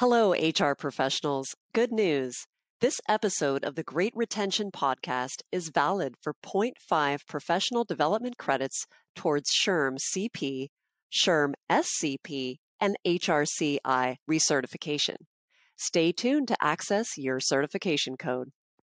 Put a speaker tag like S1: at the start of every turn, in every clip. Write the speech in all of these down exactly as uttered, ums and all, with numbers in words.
S1: Hello, H R professionals. Good news. This episode of the Great Retention Podcast is valid for zero point five professional development credits towards SHRM C P, SHRM S C P, and H R C I recertification. Stay tuned to access your certification code.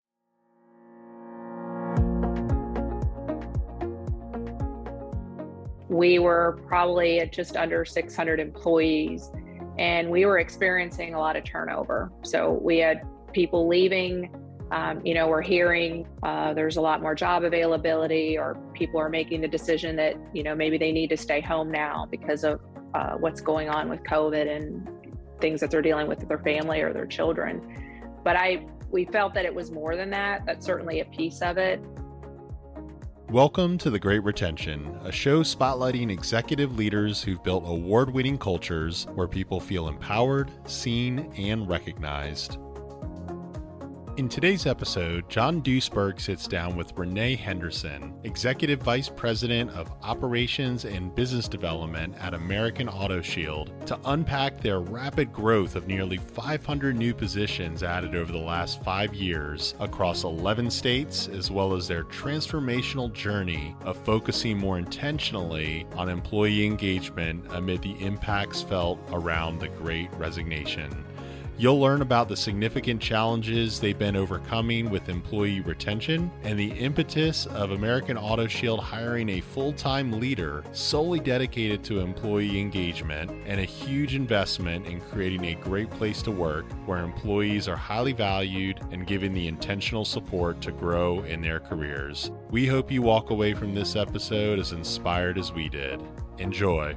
S2: We were probably at just under six hundred employees, and we were experiencing a lot of turnover. So we had people leaving, um, you know, we're hearing uh, there's a lot more job availability, or people are making the decision that, you know, maybe they need to stay home now because of uh, what's going on with COVID and things that they're dealing with with their family or their children. But I, we felt that it was more than that. That's certainly a piece of it.
S3: Welcome to The Great Retention, a show spotlighting executive leaders who've built award-winning cultures where people feel empowered, seen, and recognized. In today's episode, John Duesberg sits down with Renee Henderson, Executive Vice President of Operations and Business Development at American Auto Shield, to unpack their rapid growth of nearly five hundred new positions added over the last five years across eleven states, as well as their transformational journey of focusing more intentionally on employee engagement amid the impacts felt around the Great Resignation. You'll learn about the significant challenges they've been overcoming with employee retention and the impetus of American Auto Shield hiring a full-time leader solely dedicated to employee engagement, and a huge investment in creating a great place to work where employees are highly valued and given the intentional support to grow in their careers. We hope you walk away from this episode as inspired as we did. Enjoy.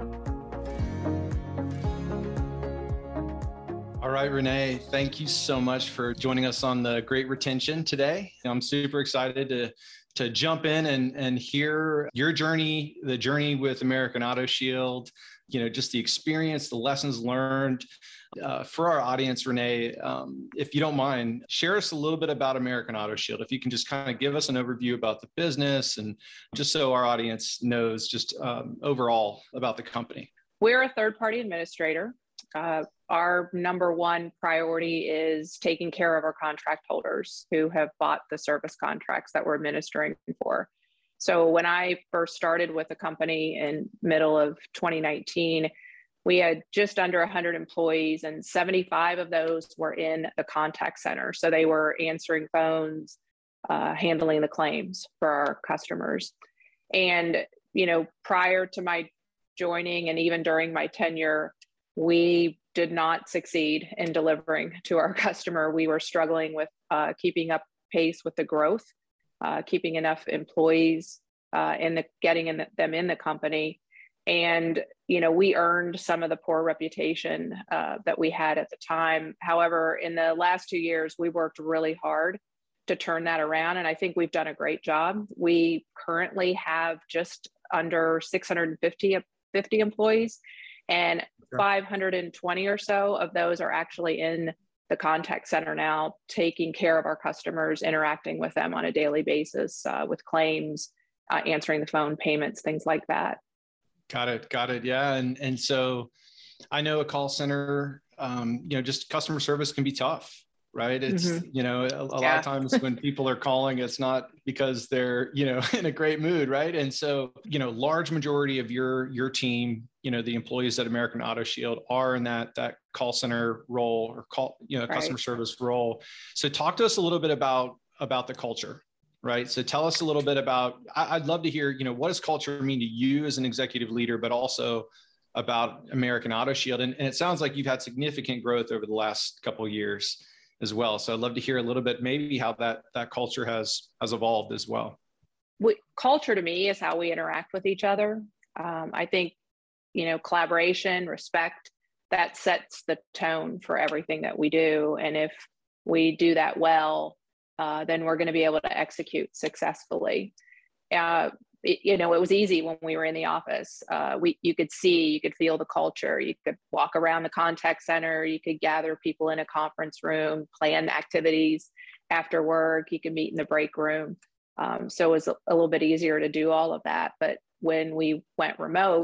S4: All right, Renee, thank you so much for joining us on the Great Retention today. I'm super excited to, to jump in and, and hear your journey, the journey with American Auto Shield, you know, just the experience, the lessons learned. Uh, for our audience, Renee, um, if you don't mind, share us a little bit about American Auto Shield. If you can just kind of give us an overview about the business, and just so our audience knows just um, overall about the company.
S2: We're a third-party administrator. Uh, our number one priority is taking care of our contract holders who have bought the service contracts that we're administering for. So when I first started with the company in middle of twenty nineteen, we had just under one hundred employees, and seventy-five of those were in the contact center. So they were answering phones, uh, handling the claims for our customers. And, you know, prior to my joining and even during my tenure, we did not succeed in delivering to our customer. We were struggling with uh, keeping up pace with the growth, uh, keeping enough employees uh, in the getting in the, them in the company. And, you know, we earned some of the poor reputation uh, that we had at the time. However, in the last two years, we worked really hard to turn that around. And I think we've done a great job. We currently have just under six hundred fifty employees, and five hundred twenty or so of those are actually in the contact center now, taking care of our customers, interacting with them on a daily basis uh, with claims, uh, answering the phone, payments, things like that.
S4: Got it. Got it. Yeah. And, and so I know a call center, um, you know, just customer service can be tough, right? It's, mm-hmm. you know, a, a yeah. lot of times when people are calling, it's not because they're, you know, in a great mood, right? And so, you know, large majority of your, your team, you know, the employees at American Auto Shield are in that, that call center role, or call, you know, right. customer service role. So talk to us a little bit about, about the culture, right? So tell us a little bit about, I, I'd love to hear, you know, what does culture mean to you as an executive leader, but also about American Auto Shield. And, and it sounds like you've had significant growth over the last couple of years as well. So I'd love to hear a little bit, maybe how that, that culture has, has evolved as well.
S2: We, culture to me is how we interact with each other. Um, I think, you know, collaboration, respect, that sets the tone for everything that we do. And if we do that well, uh, then we're going to be able to execute successfully. Uh, it, you know, it was easy when we were in the office. Uh, we, you could see, you could feel the culture. You could walk around the contact center. You could gather people in a conference room, plan activities after work. You could meet in the break room. Um, so it was a, a little bit easier to do all of that. But when we went remote,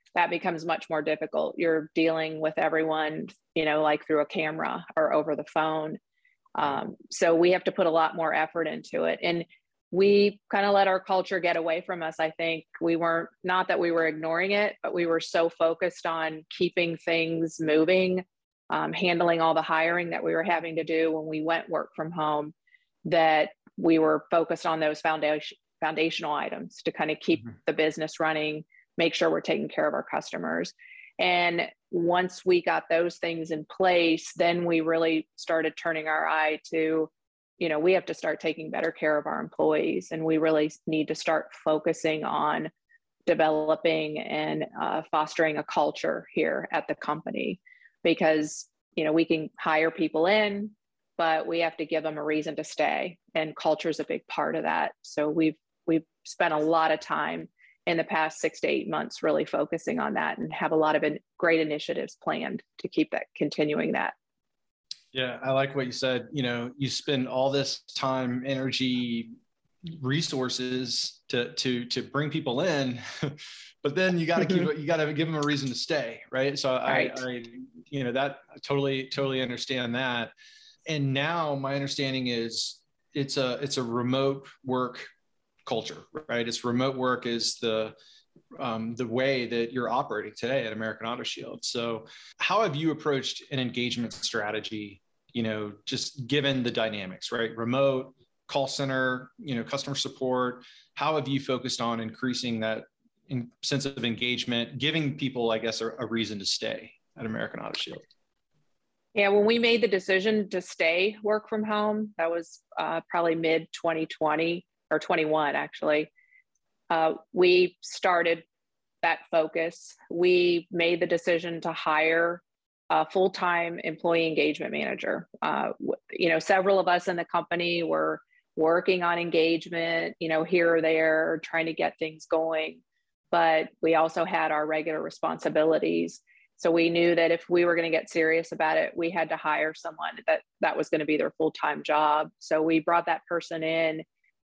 S2: that becomes much more difficult. You're dealing with everyone, you know, like through a camera or over the phone. Um, so we have to put a lot more effort into it. And we kind of let our culture get away from us. I think we weren't, not that we were ignoring it, but we were so focused on keeping things moving, um, handling all the hiring that we were having to do when we went work from home, that we were focused on those foundation, foundational items to kind of keep mm-hmm. the business running, make sure we're taking care of our customers. And once we got those things in place, then we really started turning our eye to, you know, we have to start taking better care of our employees. And we really need to start focusing on developing and uh, fostering a culture here at the company, because, you know, we can hire people in, but we have to give them a reason to stay. And culture is a big part of that. So we've, we've spent a lot of time in the past six to eight months really focusing on that, and have a lot of in, great initiatives planned to keep that, continuing that.
S4: Yeah, I like what you said. You know, you spend all this time, energy, resources to to to bring people in, but then you got to keep it. You got to give them a reason to stay, right? So right. I, I, you know, that I totally totally understand that. And now my understanding is it's a it's a remote work culture, right? It's remote work is the um, the way that you're operating today at American Auto Shield. So how have you approached an engagement strategy, you know, just given the dynamics, right? Remote, call center, you know, customer support. How have you focused on increasing that in sense of engagement, giving people, I guess, a, a reason to stay at American Auto Shield?
S2: Yeah, when we made the decision to stay work from home, that was uh, probably mid twenty twenty or twenty-one, actually. Uh, we started that focus. We made the decision to hire a full-time employee engagement manager. Uh, you know, several of us in the company were working on engagement, you know, here or there, trying to get things going. But we also had our regular responsibilities. So we knew that if we were going to get serious about it, we had to hire someone that that was going to be their full-time job. So we brought that person in,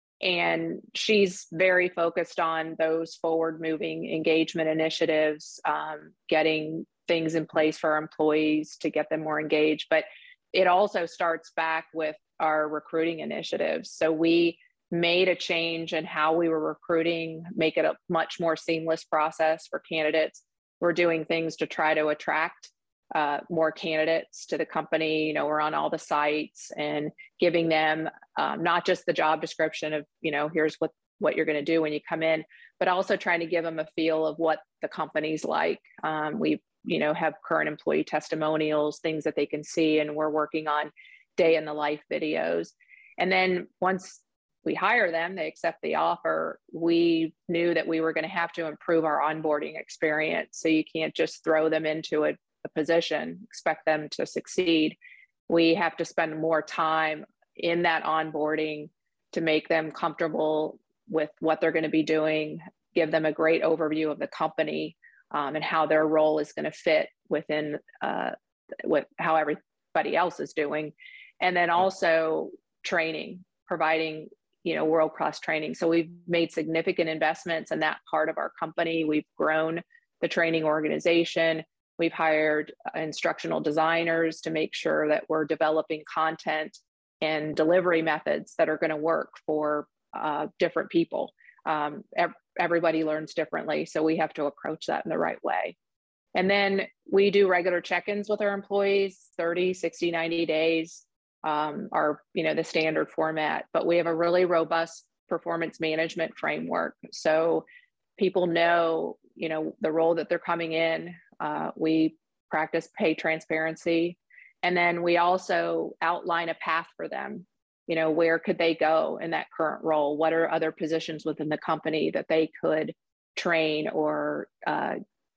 S2: and she's very focused on those forward-moving engagement initiatives, um, getting things in place for our employees to get them more engaged. But it also starts back with our recruiting initiatives. So we made a change in how we were recruiting, make it a much more seamless process for candidates. We're doing things to try to attract uh, more candidates to the company. You know, we're on all the sites and giving them um, not just the job description of, you know, here's what, what you're going to do when you come in, but also trying to give them a feel of what the company's like. Um, we, you know, have current employee testimonials, things that they can see, and we're working on day in the life videos. And then once we hire them, they accept the offer, we knew that we were going to have to improve our onboarding experience. So you can't just throw them into a, a position, expect them to succeed. We have to spend more time in that onboarding to make them comfortable with what they're going to be doing, give them a great overview of the company um, and how their role is going to fit within uh, with how everybody else is doing. And then also training, providing you know, world-class training. So we've made significant investments in that part of our company. We've grown the training organization. We've hired instructional designers to make sure that we're developing content and delivery methods that are going to work for uh, different people. Um, ev- everybody learns differently, so we have to approach that in the right way. And then we do regular check-ins with our employees, thirty, sixty, ninety days. Um, are, you know, the standard format, but we have a really robust performance management framework. So people know, you know, the role that they're coming in. Uh, we practice pay transparency. And then we also outline a path for them. You know, where could they go in that current role? What are other positions within the company that they could train or uh,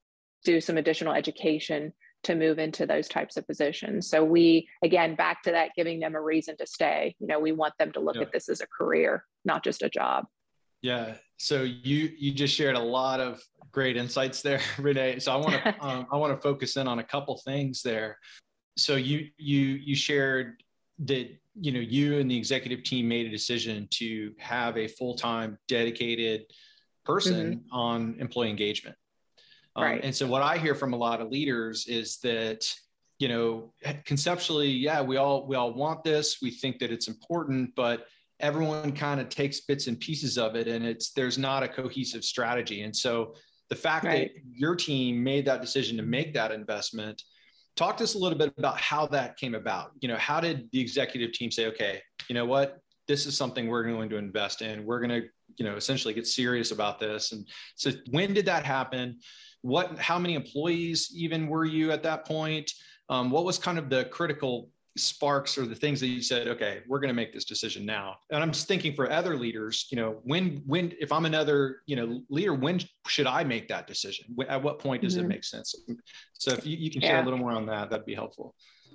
S2: do some additional education to move into those types of positions. So we, again, back to that, giving them a reason to stay. You know, we want them to look yeah. at this as a career, not just a job.
S4: Yeah. So you you just shared a lot of great insights there, Renee. So I want to um, I want to focus in on a couple things there. So you you you shared that you know you and the executive team made a decision to have a full-time dedicated person mm-hmm. on employee engagement. Um,
S2: right.
S4: And so what I hear from a lot of leaders is that, you know, conceptually, yeah, we all, we all want this. We think that it's important, but everyone kind of takes bits and pieces of it, and it's, there's not a cohesive strategy. And so the fact right. that your team made that decision to make that investment, talk to us a little bit about how that came about. You know, how did the executive team say, okay, you know what, this is something we're going to invest in. We're going to, you know, essentially get serious about this. And so when did that happen? What, how many employees even were you at that point? Um, what was kind of the critical sparks or the things that you said, okay, we're going to make this decision now? And I'm just thinking for other leaders, you know, when, when, if I'm another, you know, leader, when should I make that decision? At what point does mm-hmm. it make sense? So if you, you can share yeah. a little more on that, that'd be helpful.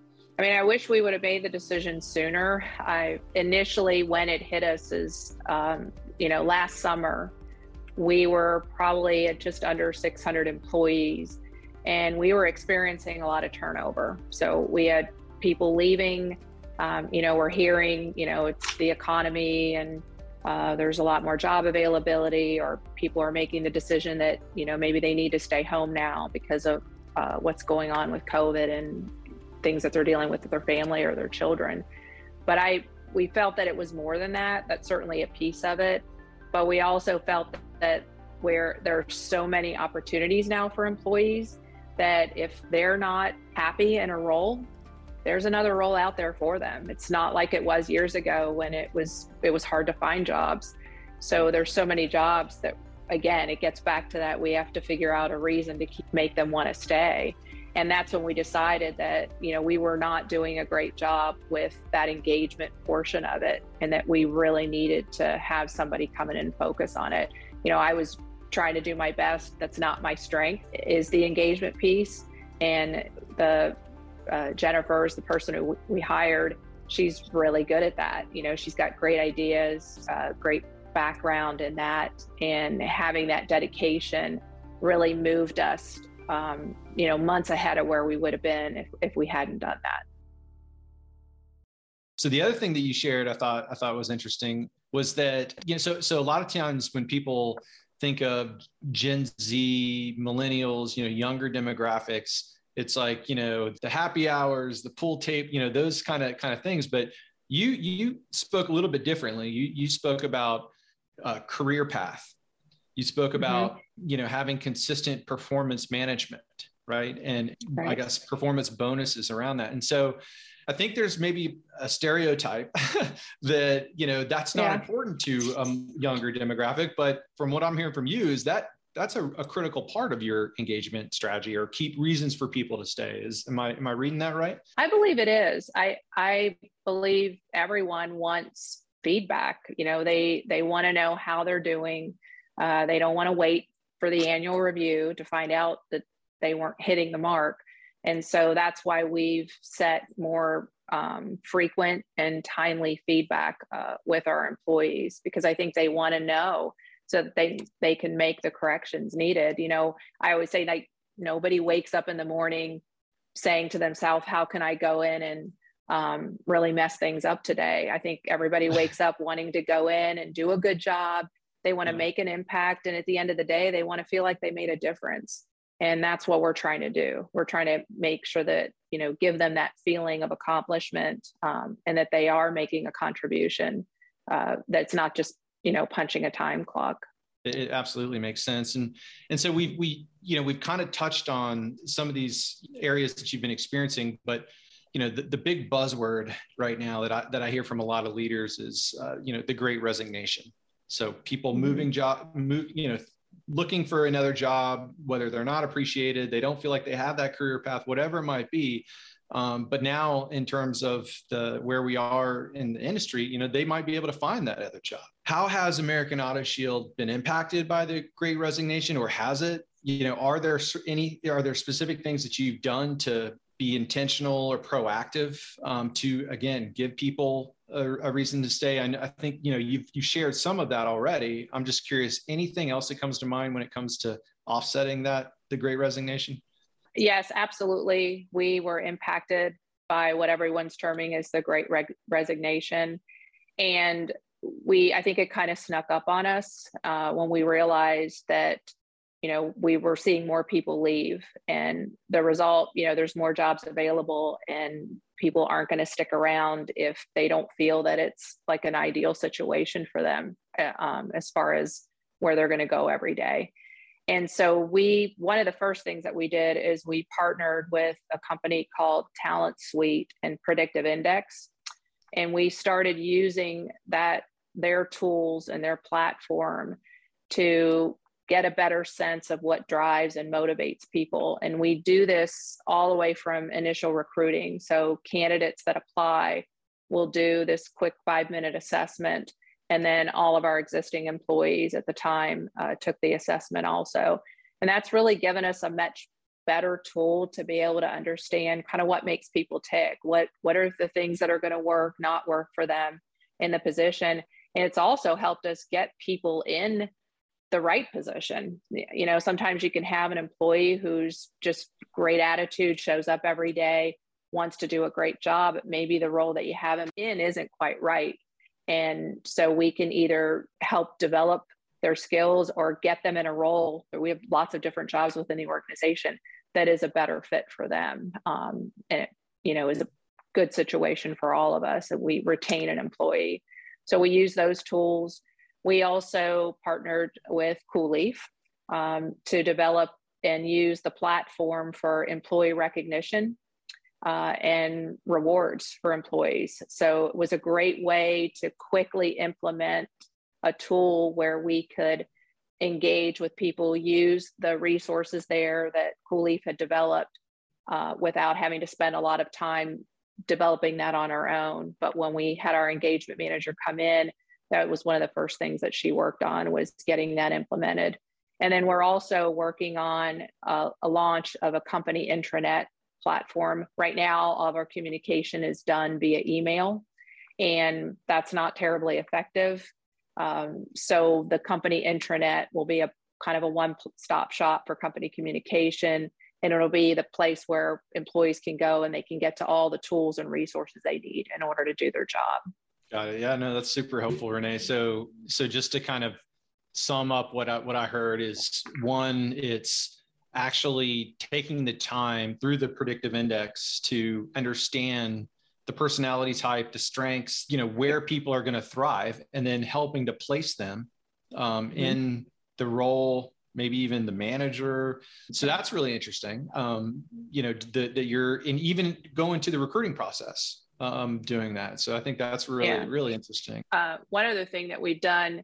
S2: I mean, I wish we would have made the decision sooner. I initially, when it hit us is, um, you know, last summer, we were probably at just under six hundred employees, and we were experiencing a lot of turnover. So we had people leaving, um, you know, we're hearing, you know, it's the economy and uh, there's a lot more job availability, or people are making the decision that, you know, maybe they need to stay home now because of uh, what's going on with COVID and things that they're dealing with with their family or their children. But I, we felt that it was more than that. That's certainly a piece of it. But we also felt that where there are so many opportunities now for employees, that if they're not happy in a role, there's another role out there for them. It's not like it was years ago when it was it was hard to find jobs. So there's so many jobs that, again, it gets back to that we have to figure out a reason to keep, make them want to stay. And that's when we decided that, you know, we were not doing a great job with that engagement portion of it, and that we really needed to have somebody come in and focus on it. You know, I was trying to do my best. That's not my strength, is the engagement piece. And the uh, Jennifer is the person who we hired. She's really good at that. You know, she's got great ideas, uh, great background in that, and having that dedication really moved us, um, you know, months ahead of where we would have been if, if we hadn't done that.
S4: So the other thing that you shared, I thought, I thought was interesting was that, you know, so, so a lot of times when people think of Gen Z, millennials, you know, younger demographics, it's like, you know, the happy hours, the pool tape, you know, those kind of, kind of things. But you, you spoke a little bit differently. You, you spoke about uh, career path. You spoke about, mm-hmm. you know, having consistent performance management, right? And right. I guess performance bonuses around that. And so I think there's maybe a stereotype that, you know, that's not yeah. important to a younger demographic, but from what I'm hearing from you is that that's a, a critical part of your engagement strategy, or keep reasons for people to stay. Is, am I, am I reading that right?
S2: I believe it is. I, I believe everyone wants feedback. You know, they, they want to know how they're doing. Uh, they don't want to wait for the annual review to find out that they weren't hitting the mark. And so that's why we've set more um, frequent and timely feedback uh, with our employees, because I think they want to know so that they, they can make the corrections needed. You know, I always say, like, nobody wakes up in the morning saying to themselves, how can I go in and um, really mess things up today? I think everybody wakes up wanting to go in and do a good job. They want to make an impact. And at the end of the day, they want to feel like they made a difference. And that's what we're trying to do. We're trying to make sure that, you know, give them that feeling of accomplishment, um, and that they are making a contribution. Uh, that's not just, you know, punching a time clock.
S4: It absolutely makes sense. And, and so we, we, you know, we've kind of touched on some of these areas that you've been experiencing, but, you know, the, the big buzzword right now that I, that I hear from a lot of leaders is, uh, you know, the Great Resignation. So people moving job, move, you know, looking for another job, whether they're not appreciated, they don't feel like they have that career path, whatever it might be. Um, but now in terms of the where we are in the industry, you know, they might be able to find that other job. How has American Auto Shield been impacted by the Great Resignation, or has it? You know, are there any, are there specific things that you've done to be intentional or proactive um, to, again, give people a, a reason to stay? I, I think, you know, you've, you shared some of that already. I'm just curious, anything else that comes to mind when it comes to offsetting that, the Great Resignation?
S2: Yes, absolutely. We were impacted by what everyone's terming as the Great Reg- Resignation. And we, I think it kind of snuck up on us uh, when we realized that you know, we were seeing more people leave, and the result, you know, there's more jobs available, and people aren't going to stick around if they don't feel that it's like an ideal situation for them, um, as far as where they're going to go every day. And so we, one of the first things that we did is we partnered with a company called Talent Suite and Predictive Index. And we started using that, their tools and their platform to get a better sense of what drives and motivates people. And we do this all the way from initial recruiting. So candidates that apply will do this quick five minute assessment. And then all of our existing employees at the time uh, took the assessment also. And that's really given us a much better tool to be able to understand kind of what makes people tick. What, what are the things that are going to work, not work for them in the position. And it's also helped us get people in the right position. You know, sometimes you can have an employee who's just great attitude, shows up every day, wants to do a great job, but maybe the role that you have them in isn't quite right. And so we can either help develop their skills or get them in a role. We have lots of different jobs within the organization that is a better fit for them. Um, and it, you know, is a good situation for all of us, and we retain an employee. So we use those tools. We also partnered with CoolLeaf um, to develop and use the platform for employee recognition uh, and rewards for employees. So it was a great way to quickly implement a tool where we could engage with people, use the resources there that CoolLeaf had developed uh, without having to spend a lot of time developing that on our own. But when we had our engagement manager come in, that was one of the first things that she worked on, was getting that implemented. And then we're also working on a, a launch of a company intranet platform. Right now, all of our communication is done via email, and that's not terribly effective. Um, so the company intranet will be a kind of a one-stop shop for company communication, and it'll be the place where employees can go and they can get to all the tools and resources they need in order to do their job.
S4: Got it. Yeah, no, that's super helpful, Renee. So, so just to kind of sum up what I, what I heard is, one, it's actually taking the time through the predictive index to understand the personality type, the strengths, you know, where people are going to thrive, and then helping to place them um, mm-hmm. in the role, maybe even the manager. So that's really interesting. Um, you know, that you're in, even go into the recruiting process um, doing that. So I think that's really, yeah. really interesting.
S2: Uh, one other thing that we've done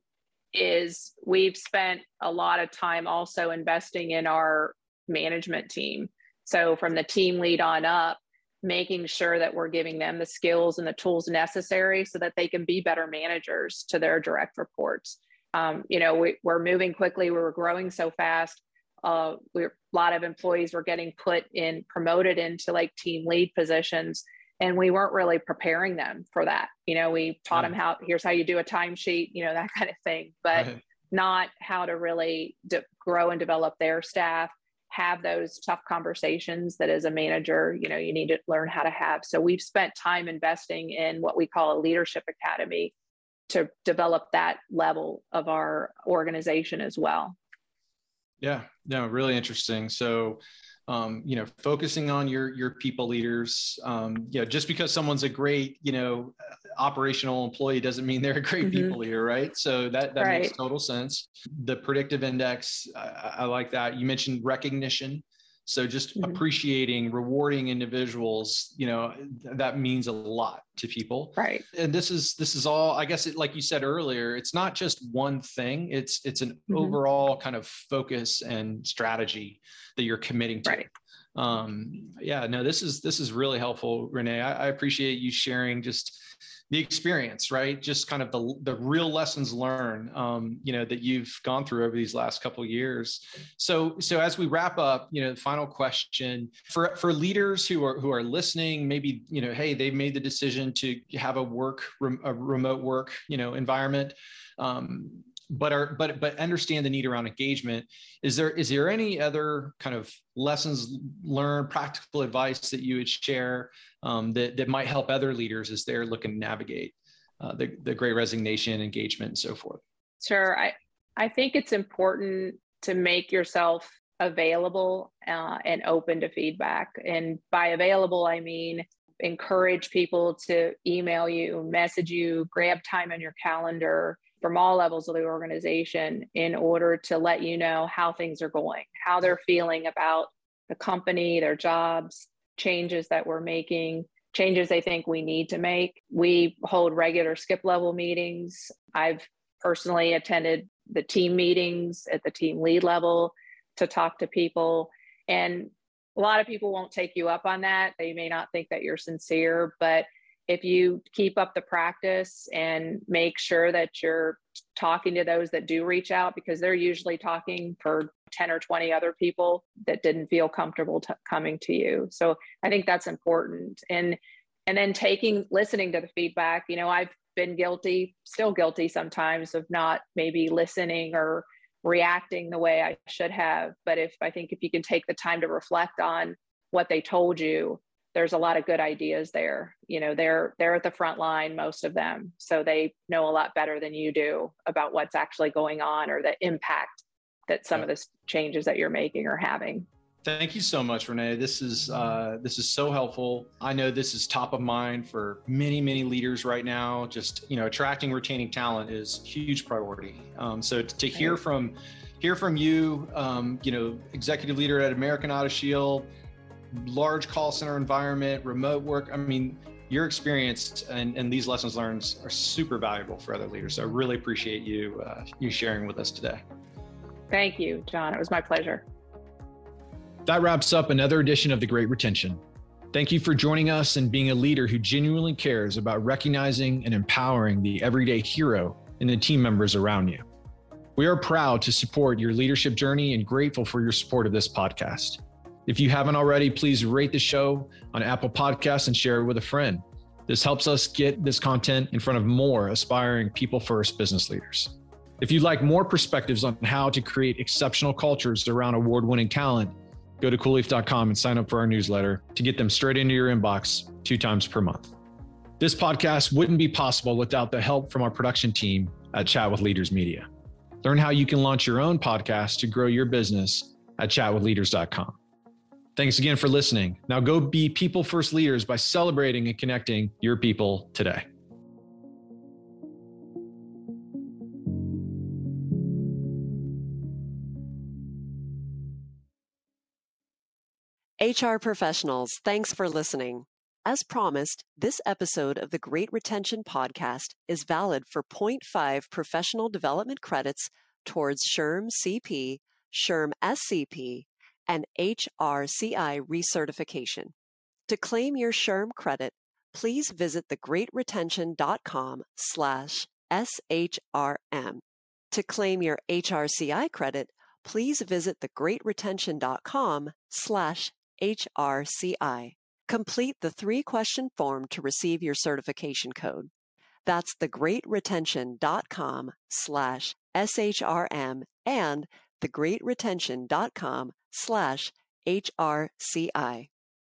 S2: is we've spent a lot of time also investing in our management team. So from the team lead on up, making sure that we're giving them the skills and the tools necessary so that they can be better managers to their direct reports. Um, you know, we, we're moving quickly. We were growing so fast. Uh, we're, a lot of employees were getting put in, promoted into like team lead positions, and we weren't really preparing them for that. You know, we taught right. them how, here's how you do a timesheet, you know, that kind of thing, but right. not how to really de- grow and develop their staff, have those tough conversations that as a manager, you know, you need to learn how to have. So we've spent time investing in what we call a leadership academy to develop that level of our organization as well.
S4: Yeah, no, really interesting. So, um, you know, focusing on your your people leaders, um, you know, just because someone's a great, you know, operational employee doesn't mean they're a great mm-hmm. people leader, right? So that that right. makes total sense. The predictive index, I, I like that. You mentioned recognition. So just mm-hmm. appreciating, rewarding individuals, you know, th- that means a lot to people.
S2: Right.
S4: And this is, this is all, I guess, it, like you said earlier, it's not just one thing. It's, it's an mm-hmm. overall kind of focus and strategy that you're committing to. Right. Um, yeah, no, this is, this is really helpful, Renee. I, I appreciate you sharing just the experience, right? Just kind of the, the real lessons learned, um, you know, that you've gone through over these last couple of years. So, so as we wrap up, you know, the final question for, for leaders who are, who are listening, maybe, you know, hey, they've made the decision to have a work, a remote work, you know, environment, um, but are, but, but understand the need around engagement. Is there, is there any other kind of lessons learned, practical advice that you would share um, that, that might help other leaders as they're looking to navigate uh, the, the Great Resignation, engagement, and so forth?
S2: Sure. I, I think it's important to make yourself available uh, and open to feedback. And by available, I mean encourage people to email you, message you, grab time on your calendar from all levels of the organization in order to let you know how things are going, how they're feeling about the company, their jobs, changes that we're making, changes they think we need to make. We hold regular skip level meetings. I've personally attended the team meetings at the team lead level to talk to people. And a lot of people won't take you up on that. They may not think that you're sincere, but if you keep up the practice and make sure that you're talking to those that do reach out, because they're usually talking for ten or twenty other people that didn't feel comfortable t- coming to you. So I think that's important. And, and then taking, listening to the feedback. You know, I've been guilty, still guilty sometimes of not maybe listening or reacting the way I should have. But if I think if you can take the time to reflect on what they told you, there's a lot of good ideas there. You know, they're they're at the front line, most of them. So they know a lot better than you do about what's actually going on or the impact that some yeah. of the changes that you're making are having.
S4: Thank you so much, Renee. This is uh, this is so helpful. I know this is top of mind for many, many leaders right now. Just, you know, attracting, retaining talent is a huge priority. Um, so to, to hear from hear from you, um, you know, executive leader at American Auto Shield, large call center environment, remote work. I mean, your experience and, and these lessons learned are super valuable for other leaders. So I really appreciate you uh, you sharing with us today.
S2: Thank you, John. It was my pleasure.
S5: That wraps up another edition of The Great Retention. Thank you for joining us and being a leader who genuinely cares about recognizing and empowering the everyday hero and the team members around you. We are proud to support your leadership journey and grateful for your support of this podcast. If you haven't already, please rate the show on Apple Podcasts and share it with a friend. This helps us get this content in front of more aspiring people-first business leaders. If you'd like more perspectives on how to create exceptional cultures around award-winning talent, go to cool leaf dot com and sign up for our newsletter to get them straight into your inbox two times per month. This podcast wouldn't be possible without the help from our production team at Chat with Leaders Media. Learn how you can launch your own podcast to grow your business at chat with leaders dot com. Thanks again for listening. Now go be people first leaders by celebrating and connecting your people today.
S1: H R professionals, thanks for listening. As promised, this episode of the Great Retention Podcast is valid for zero point five professional development credits towards SHRM C P, SHRM S C P, and H R C I recertification. To claim your SHRM credit, please visit thegreatretention.com slash SHRM. To claim your H R C I credit, please visit thegreatretention.com slash H R C I. Complete the three-question form to receive your certification code. That's thegreatretention.com slash SHRM and thegreatretention.com slash HRCI.